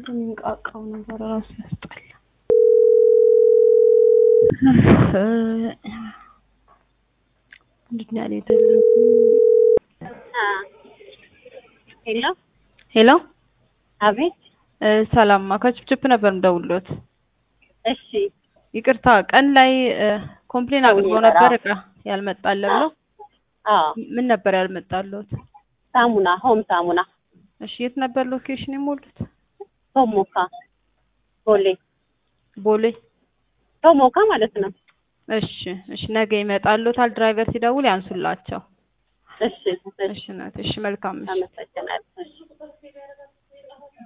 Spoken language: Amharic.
የሚንቃቃው ነገር ራሱ ያስጠላል። እንዴት ነው ያለው? ሄሎ ሄሎ አቤት። ሰላም ማካችፕ ነበር እንደውሎት። እሺ ይቅርታ ቀን ላይ ኮምፕሌን አቅርቦ ነበር እቃ ያልመጣለ ብሎ። ምን ነበር ያልመጣለት? ሳሙና ሆም ሳሙና። እሺ የት ነበር ሎኬሽን የሞሉት? ቶሞካ ቦሌ ቶሞካ ማለት ነው። እሺ ነገ ይመጣሉታል። ድራይቨር ሲደውል ያንሱላቸው። እሺ እሺ መልካም። አመሰግናለሁ።